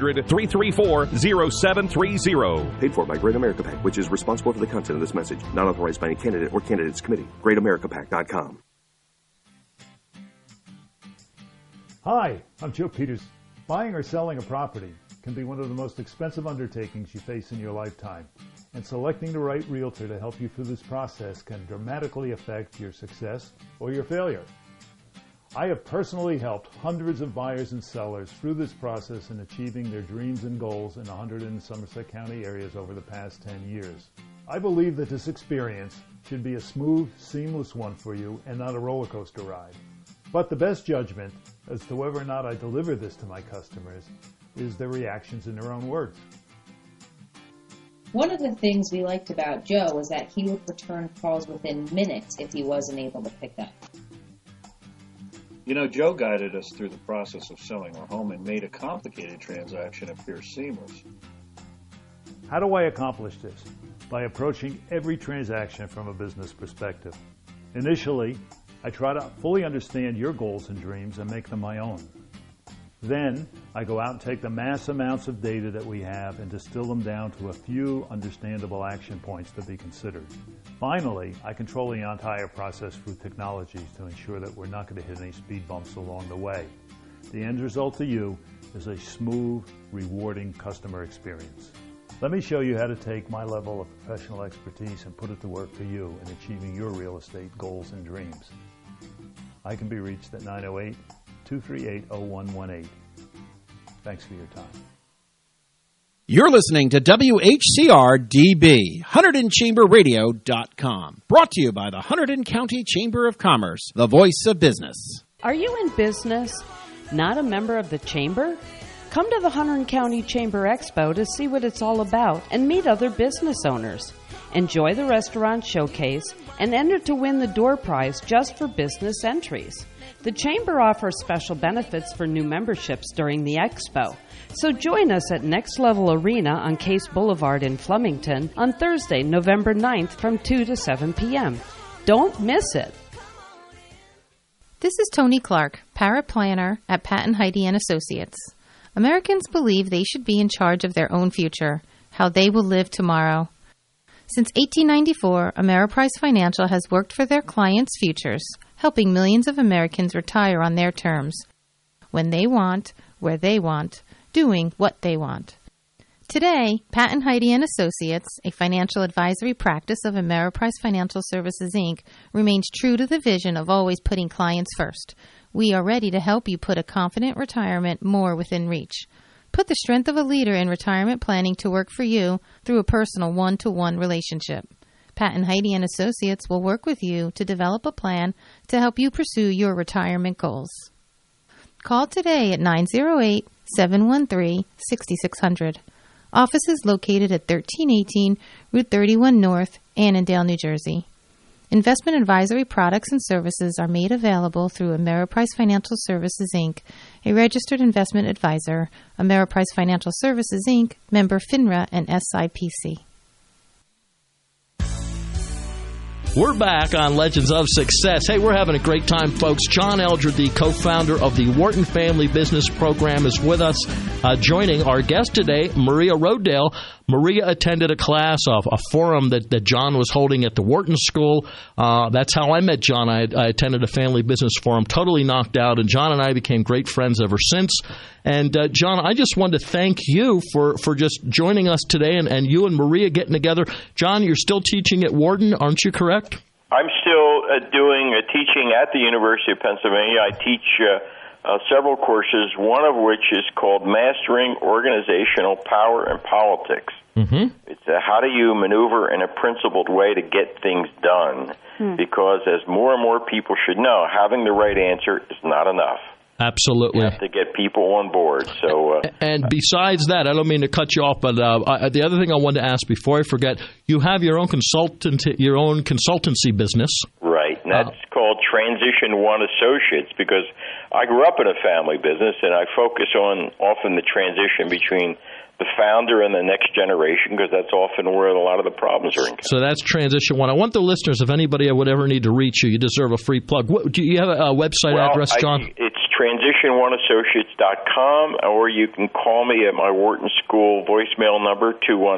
800-334-0730. Paid for by Great America PAC, which is responsible for the content of this message. Not authorized by any candidate or candidates committee. GreatAmericaPAC.com. Hi, I'm Joe Peters. Buying or selling a property can be one of the most expensive undertakings you face in your lifetime, and selecting the right realtor to help you through this process can dramatically affect your success or your failure. I have personally helped hundreds of buyers and sellers through this process in achieving their dreams and goals in 100 and Somerset County areas over the past 10 years. I believe that this experience should be a smooth, seamless one for you and not a roller coaster ride. But the best judgment as to whether or not I deliver this to my customers is their reactions in their own words. One of the things we liked about Joe was that he would return calls within minutes if he wasn't able to pick up. You know, Joe guided us through the process of selling our home and made a complicated transaction appear seamless. How do I accomplish this? By approaching every transaction from a business perspective. Initially, I try to fully understand your goals and dreams and make them my own. Then, I go out and take the mass amounts of data that we have and distill them down to a few understandable action points to be considered. Finally, I control the entire process through technologies to ensure that we're not going to hit any speed bumps along the way. The end result to you is a smooth, rewarding customer experience. Let me show you how to take my level of professional expertise and put it to work for you in achieving your real estate goals and dreams. I can be reached at 908-238-0118. Thanks for your time. You're listening to WHCR-DB, HunterdonChamberRadio.com. Brought to you by the Hunterdon County Chamber of Commerce, the voice of business. Are you in business, not a member of the Chamber? Come to the Hunterdon County Chamber Expo to see what it's all about and meet other business owners. Enjoy the restaurant showcase and enter to win the door prize just for business entries. The Chamber offers special benefits for new memberships during the Expo. So join us at Next Level Arena on Case Boulevard in Flemington on Thursday, November 9th from 2 to 7 p.m. Don't miss it. This is Tony Clark, paraplanner at Pat & Heidi & Associates. Americans believe they should be in charge of their own future, how they will live tomorrow. Since 1894, Ameriprise Financial has worked for their clients' futures, helping millions of Americans retire on their terms, when they want, where they want, doing what they want. Today, Pat & Heidi & Associates, a financial advisory practice of Ameriprise Financial Services, Inc., remains true to the vision of always putting clients first. We are ready to help you put a confident retirement more within reach. Put the strength of a leader in retirement planning to work for you through a personal one-to-one relationship. Pat & Heidi & Associates will work with you to develop a plan to help you pursue your retirement goals. Call today at 908-713-6600. Office is located at 1318 Route 31 North, Annandale, New Jersey. Investment advisory products and services are made available through Ameriprise Financial Services, Inc., a registered investment advisor, Ameriprise Financial Services, Inc., member FINRA and SIPC. We're back on Legends of Success. Hey, we're having a great time, folks. John Eldred, the co-founder of the Wharton Family Business Program, is with us, joining our guest today, Maria Rodale. Maria attended a class, a forum that John was holding at the Wharton School. That's how I met John. I attended a family business forum, totally knocked out, and John and I became great friends ever since. And, John, I just wanted to thank you for just joining us today and you and Maria getting together. John, you're still teaching at Wharton, aren't you correct? I'm still doing teaching at the University of Pennsylvania. I teach several courses, one of which is called Mastering Organizational Power and Politics. Mm-hmm. It's how do you maneuver in a principled way to get things done? Because as more and more people should know, having the right answer is not enough. Absolutely. You have to get people on board. So, and besides that, I don't mean to cut you off, but the other thing I wanted to ask before I forget, you have your own consultancy business. Right, and that's called Transition One Associates, because I grew up in a family business, and I focus on often the transition between the founder and the next generation, because that's often where a lot of the problems are encountered. So that's Transition One. I want the listeners, if anybody would ever need to reach you, you deserve a free plug. Do you have a website address, John? It's transition1associates.com, or you can call me at my Wharton School voicemail number,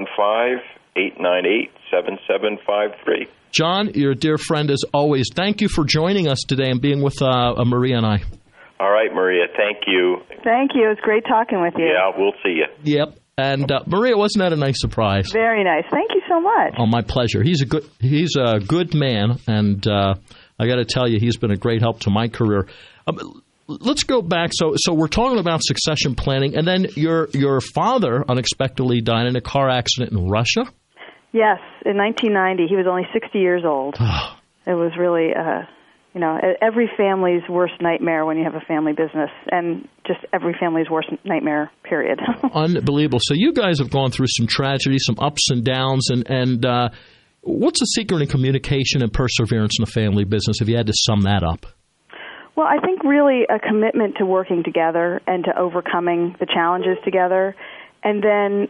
215-898-7753. John, you're a dear friend as always. Thank you for joining us today and being with Maria and I. All right, Maria, thank you. Thank you. It was great talking with you. Yeah, we'll see you. Yep. And Maria, wasn't that a nice surprise? Very nice. Thank you so much. Oh, my pleasure. He's a good man, and I got to tell you, he's been a great help to my career. Let's go back. So we're talking about succession planning, and then your father unexpectedly died in a car accident in Russia? Yes, in 1990. He was only 60 years old. It was really, every family's worst nightmare when you have a family business, and just every family's worst nightmare, period. Unbelievable. So you guys have gone through some tragedy, some ups and downs, and what's the secret in communication and perseverance in a family business, if you had to sum that up? Well, I think really a commitment to working together and to overcoming the challenges together, and then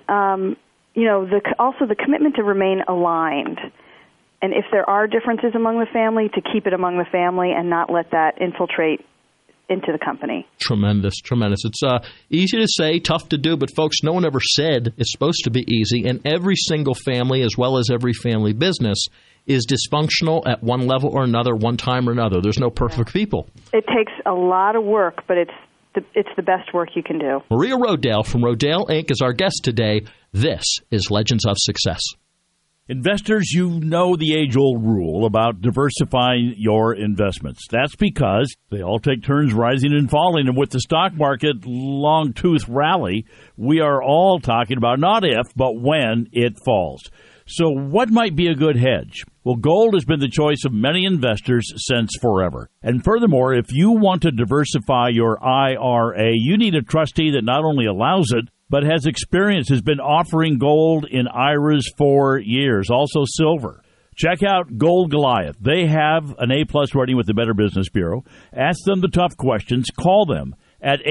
also the commitment to remain aligned. And if there are differences among the family, to keep it among the family and not let that infiltrate into the company. Tremendous. It's easy to say, tough to do, but folks, no one ever said it's supposed to be easy. And every single family, as well as every family business, is dysfunctional at one level or another, one time or another. There's no perfect people. It takes a lot of work, but it's the best work you can do. Maria Rodale from Rodale Inc. is our guest today. This is Legends of Success. Investors, you know the age-old rule about diversifying your investments. That's because they all take turns rising and falling, and with the stock market long-tooth rally, we are all talking about not if, but when it falls. So what might be a good hedge? Well, gold has been the choice of many investors since forever. And furthermore, if you want to diversify your IRA, you need a trustee that not only allows it, but has been offering gold in IRAs for years, also silver. Check out Gold Goliath. They have an A-plus rating with the Better Business Bureau. Ask them the tough questions. Call them at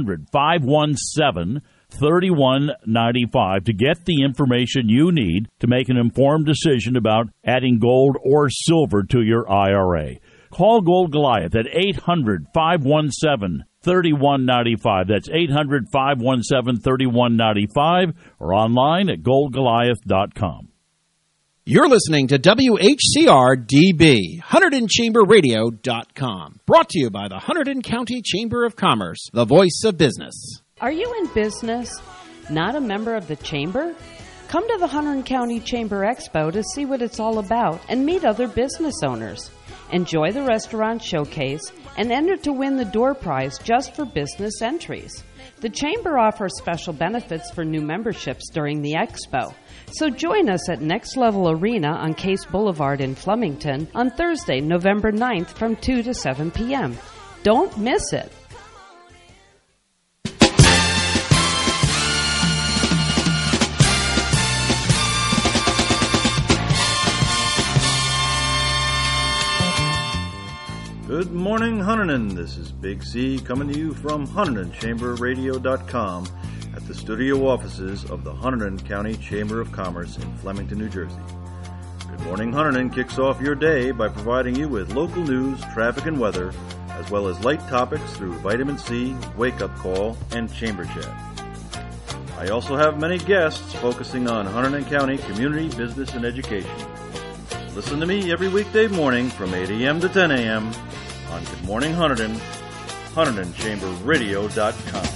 800-517-3195 to get the information you need to make an informed decision about adding gold or silver to your IRA. Call Gold Goliath at 800-517-3195. That's 800-517-3195 or online at goldgoliath.com. You're listening to WHCR-DB, HunterdonChamberRadio.com. Brought to you by the Hunterdon County Chamber of Commerce, the voice of business. Are you in business, not a member of the Chamber? Come to the Hunterdon County Chamber Expo to see what it's all about and meet other business owners. Enjoy the restaurant showcase and enter to win the door prize just for business entries. The Chamber offers special benefits for new memberships during the expo. So join us at Next Level Arena on Case Boulevard in Flemington on Thursday, November 9th from 2 to 7 p.m. Don't miss it. Good morning, Hunterdon. This is Big C coming to you from HunterdonChamberRadio.com at the studio offices of the Hunterdon County Chamber of Commerce in Flemington, New Jersey. Good Morning Hunterdon kicks off your day by providing you with local news, traffic, and weather, as well as light topics through Vitamin C, Wake Up Call, and Chamber Chat. I also have many guests focusing on Hunterdon County community, business, and education. Listen to me every weekday morning from 8 a.m. to 10 a.m. on Good Morning Hunterdon, HunterdonChamberRadio.com.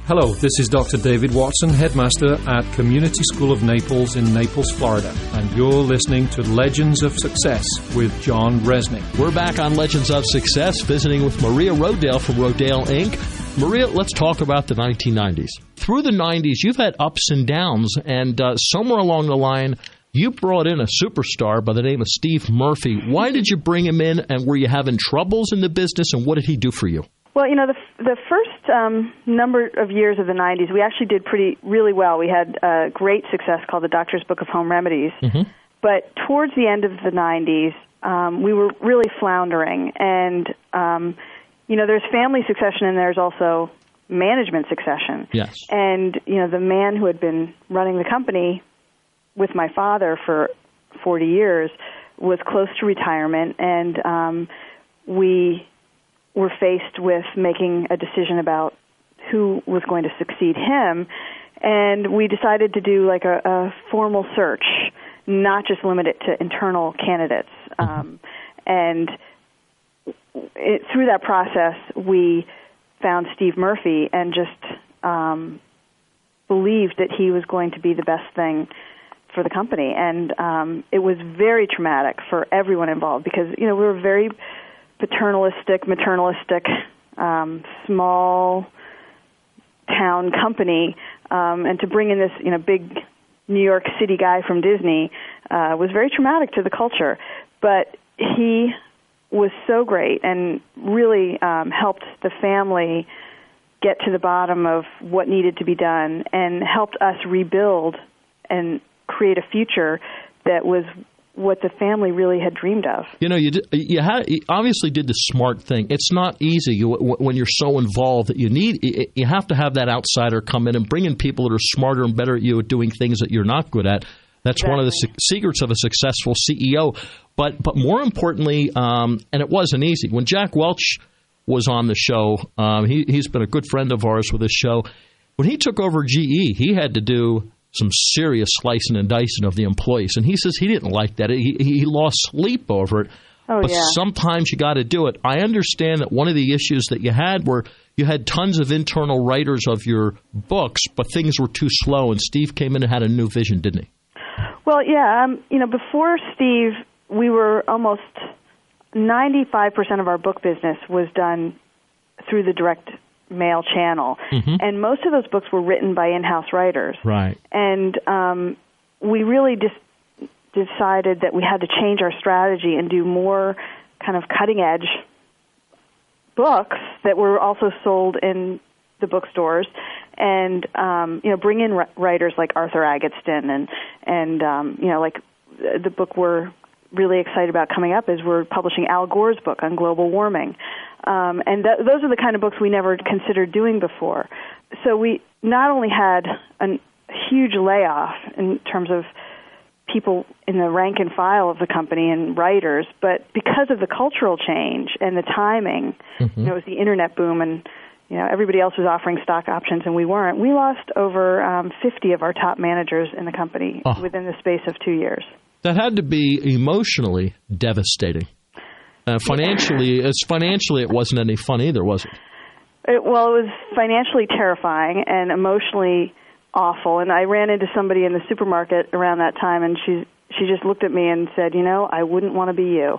Hello, this is Dr. David Watson, Headmaster at Community School of Naples in Naples, Florida, and you're listening to Legends of Success with John Resnick. We're back on Legends of Success, visiting with Maria Rodale from Rodale Inc. Maria, let's talk about the 1990s. Through the 90s, you've had ups and downs, and somewhere along the line, you brought in a superstar by the name of Steve Murphy. Why did you bring him in, and were you having troubles in the business, and what did he do for you? Well, the first number of years of the 90s, we actually did really well. We had great success called the Doctor's Book of Home Remedies. Mm-hmm. But towards the end of the 90s, we were really floundering. And, there's family succession and there's also management succession. Yes. And, the man who had been running the company with my father for 40 years was close to retirement, and we were faced with making a decision about who was going to succeed him, and we decided to do like a formal search, not just limit it to internal candidates. And through that process, we found Steve Murphy and just believed that he was going to be the best thing for the company. And it was very traumatic for everyone involved because, we were very paternalistic, maternalistic, small town company, and to bring in this, big New York City guy from Disney was very traumatic to the culture. But he was so great and really helped the family get to the bottom of what needed to be done and helped us rebuild and create a future that was what the family really had dreamed of. You obviously did the smart thing. It's not easy when you're so involved that you have to have that outsider come in and bring in people that are smarter and better at you at doing things that you're not good at. That's exactly one of the secrets of a successful CEO. But more importantly, and it wasn't easy. When Jack Welch was on the show, he's been a good friend of ours with this show. When he took over GE, he had to do some serious slicing and dicing of the employees. And he says he didn't like that. He lost sleep over it. But sometimes you got to do it. I understand that one of the issues that you had were you had tons of internal writers of your books, but things were too slow, and Steve came in and had a new vision, didn't he? Well, before Steve, we were almost 95% of our book business was done through the direct mail channel. Mm-hmm. And most of those books were written by in-house writers. Right. And we really decided that we had to change our strategy and do more kind of cutting-edge books that were also sold in the bookstores, and bring in writers like Arthur Agatston and like the book we're really excited about coming up is we're publishing Al Gore's book on global warming. And those are the kind of books we never considered doing before. So we not only had a huge layoff in terms of people in the rank and file of the company and writers, but because of the cultural change and the timing, it was the internet boom and everybody else was offering stock options and we weren't. We lost over 50 of our top managers in the company within the space of 2 years. That had to be emotionally devastating. Financially, it wasn't any fun either, was it? It was financially terrifying and emotionally awful. And I ran into somebody in the supermarket around that time, and she just looked at me and said, I wouldn't want to be you.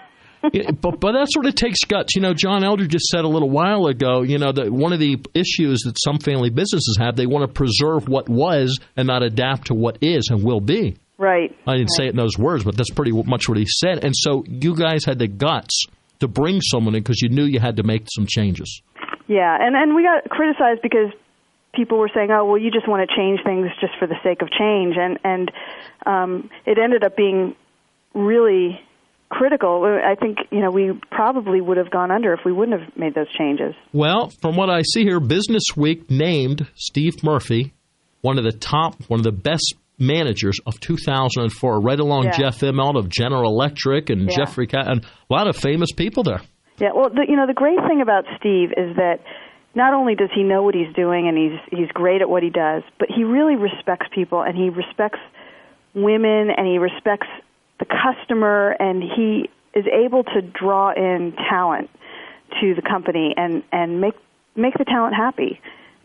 But that sort of takes guts. John Elder just said a little while ago, that one of the issues that some family businesses have, they want to preserve what was and not adapt to what is and will be. Right. I didn't say it in those words, but that's pretty much what he said. And so you guys had the guts to bring someone in because you knew you had to make some changes. Yeah, and we got criticized because people were saying, oh, well, you just want to change things just for the sake of change. And it ended up being really critical. I think, we probably would have gone under if we wouldn't have made those changes. Well, from what I see here, Business Week named Steve Murphy one of the best managers of 2004, right along Jeff Immelt of General Electric and Jeffrey and a lot of famous people there. Yeah, well, the great thing about Steve is that not only does he know what he's doing and he's great at what he does, but he really respects people and he respects women and he respects the customer, and he is able to draw in talent to the company and make the talent happy.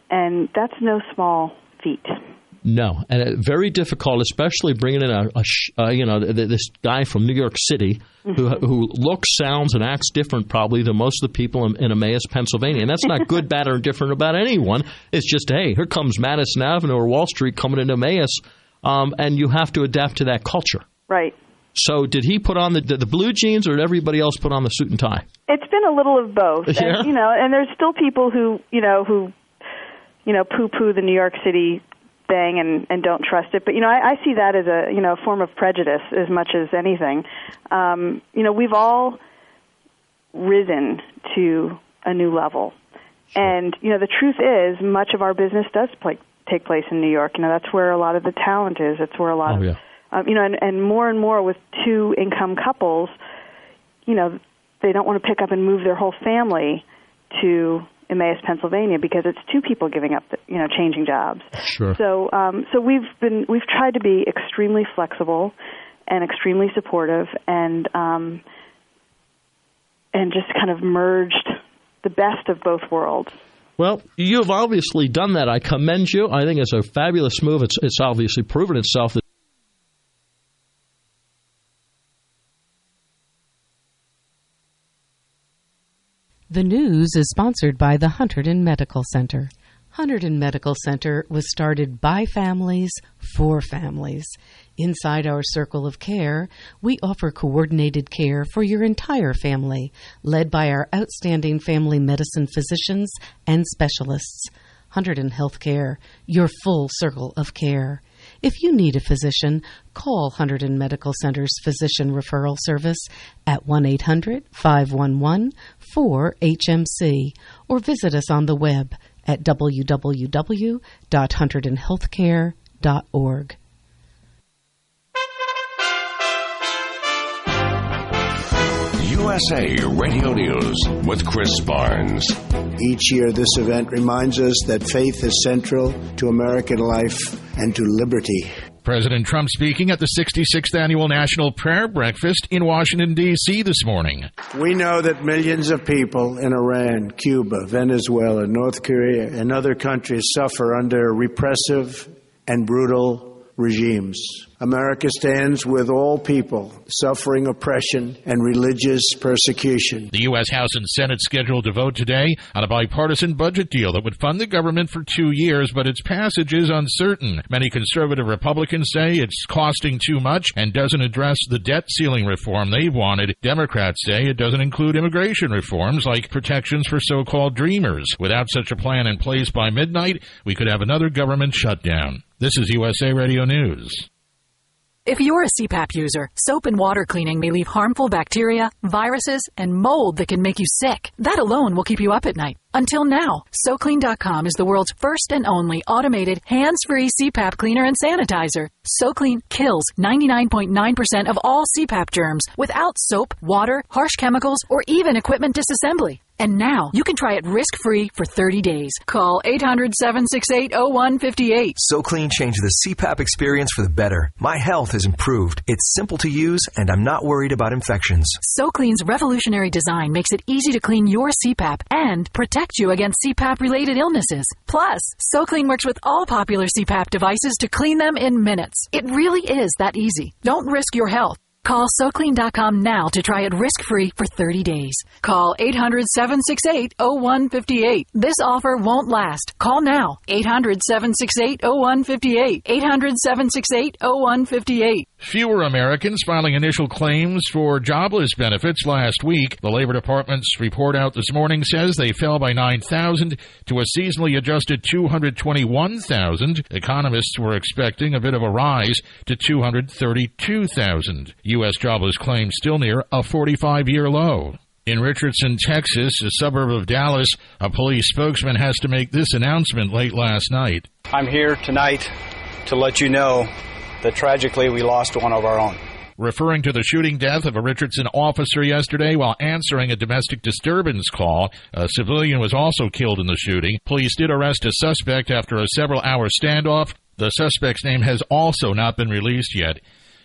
And that's no small feat. No, and very difficult, especially bringing in this guy from New York City who looks, sounds, and acts different probably than most of the people in Emmaus, Pennsylvania. And that's not good, bad, or different about anyone. It's just, hey, here comes Madison Avenue or Wall Street coming into Emmaus, and you have to adapt to that culture. Right. So did he put on the blue jeans, or did everybody else put on the suit and tie? It's been a little of both. Yeah. And, and there's still people who poo-poo the New York City thing and don't trust it. But, I see that as a form of prejudice as much as anything. We've all risen to a new level. And, the truth is much of our business does take place in New York. That's where a lot of the talent is. That's where a lot of, and more with two-income couples, they don't want to pick up and move their whole family to Emmaus, Pennsylvania, because it's two people giving up, changing jobs. Sure. So we've tried to be extremely flexible and extremely supportive, and just kind of merged the best of both worlds. Well, you've obviously done that. I commend you. I think it's a fabulous move. It's obviously proven itself that. The news is sponsored by the Hunterdon Medical Center. Hunterdon Medical Center was started by families for families. Inside our circle of care, we offer coordinated care for your entire family, led by our outstanding family medicine physicians and specialists. Hunterdon Healthcare, your full circle of care. If you need a physician, call Hunterdon Medical Center's Physician Referral Service at 1-800-511-4HMC or visit us on the web at www.hunterdonhealthcare.org. USA Radio News with Chris Barnes. Each year, this event reminds us that faith is central to American life and to liberty. President Trump speaking at the 66th Annual National Prayer Breakfast in Washington, D.C. this morning. We know that millions of people in Iran, Cuba, Venezuela, North Korea, and other countries suffer under repressive and brutal regimes. America stands with all people suffering oppression and religious persecution. The U.S. House and Senate scheduled to vote today on a bipartisan budget deal that would fund the government for 2 years, but its passage is uncertain. Many conservative Republicans say it's costing too much and doesn't address the debt ceiling reform they've wanted. Democrats say it doesn't include immigration reforms like protections for so-called dreamers. Without such a plan in place by midnight, we could have another government shutdown. This is USA Radio News. If you're a CPAP user, soap and water cleaning may leave harmful bacteria, viruses, and mold that can make you sick. That alone will keep you up at night. Until now, SoClean.com is the world's first and only automated, hands-free CPAP cleaner and sanitizer. SoClean kills 99.9% of all CPAP germs without soap, water, harsh chemicals, or even equipment disassembly. And now, you can try it risk-free for 30 days. Call 800-768-0158. SoClean changed the CPAP experience for the better. My health has improved. It's simple to use, and I'm not worried about infections. SoClean's revolutionary design makes it easy to clean your CPAP and protect you against CPAP-related illnesses. Plus, SoClean works with all popular CPAP devices to clean them in minutes. It really is that easy. Don't risk your health. Call SoClean.com now to try it risk-free for 30 days. Call 800-768-0158. This offer won't last. Call now. 800-768-0158. 800-768-0158. Fewer Americans filing initial claims for jobless benefits last week. The Labor Department's report out this morning says they fell by 9,000 to a seasonally adjusted 221,000. Economists were expecting a bit of a rise to 232,000. U.S. jobless claims still near a 45-year low. In Richardson, Texas, a suburb of Dallas, a police spokesman has to make this announcement late last night. I'm here tonight to let you know that tragically we lost one of our own. Referring to the shooting death of a Richardson officer yesterday while answering a domestic disturbance call, a civilian was also killed in the shooting. Police did arrest a suspect after a several-hour standoff. The suspect's name has also not been released yet.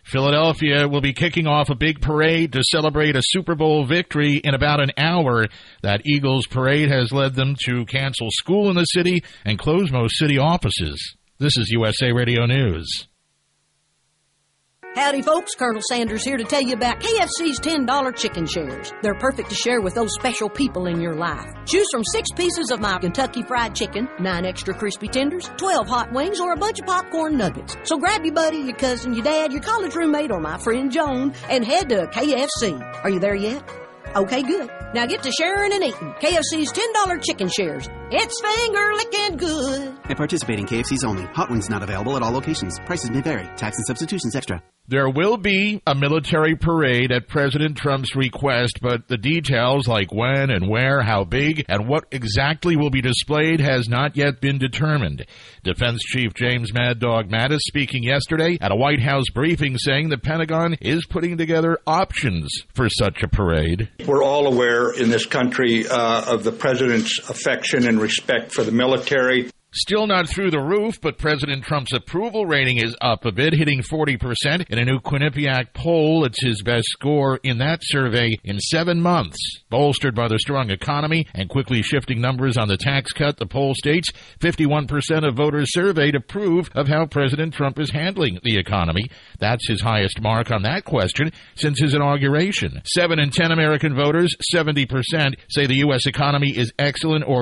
Philadelphia will be kicking off a big parade to celebrate a Super Bowl victory in about an hour. That Eagles parade has led them to cancel school in the city and close most city offices. This is USA Radio News. Howdy, folks. Colonel Sanders here to tell you about KFC's $10 chicken shares. They're perfect to share with those special people in your life. Choose from 6 pieces of my Kentucky Fried Chicken, 9 extra crispy tenders, 12 hot wings, or a bunch of popcorn nuggets. So grab your buddy, your cousin, your dad, your college roommate, or my friend Joan, and head to KFC. Are you there yet? Okay, good. Now get to sharing and eating. KFC's $10 chicken shares. It's finger-licking good. At participating KFCs only. Hot wings not available at all locations. Prices may vary. Tax and substitutions extra. There will be a military parade at President Trump's request, but the details like when and where, how big, and what exactly will be displayed has not yet been determined. Defense Chief James Mad Dog Mattis speaking yesterday at a White House briefing saying the Pentagon is putting together options for such a parade. We're all aware in this country of the president's affection and respect for the military. Still not through the roof, but President Trump's approval rating is up a bit, hitting 40% in a new Quinnipiac poll. It's his best score in that survey in 7 months. Bolstered by the strong economy and quickly shifting numbers on the tax cut, the poll states 51% of voters surveyed approve of how President Trump is handling the economy. That's his highest mark on that question since his inauguration. 7 in 10 American voters, 70%, say the U.S. economy is excellent or